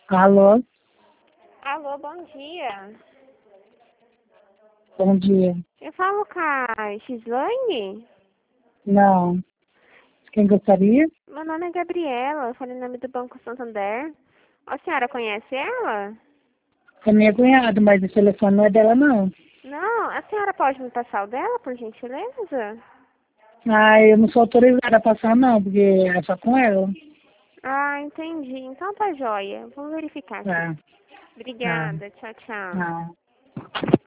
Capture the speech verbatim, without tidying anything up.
Alô, Alô, bom dia. bom dia. Eu falo com a Gislaine? Não. Quem gostaria? Meu nome é Gabriela, eu falo em nome do Banco Santander. A senhora conhece ela? É minha cunhada, mas o telefone não é dela, não. Não, a senhora pode me passar o dela, por gentileza? Ah, eu não sou autorizada a passar, não, porque é só com ela. Ah, entendi. Então tá joia. Vou verificar aqui. Ah, ah, Obrigada. Tchau, tchau. ah.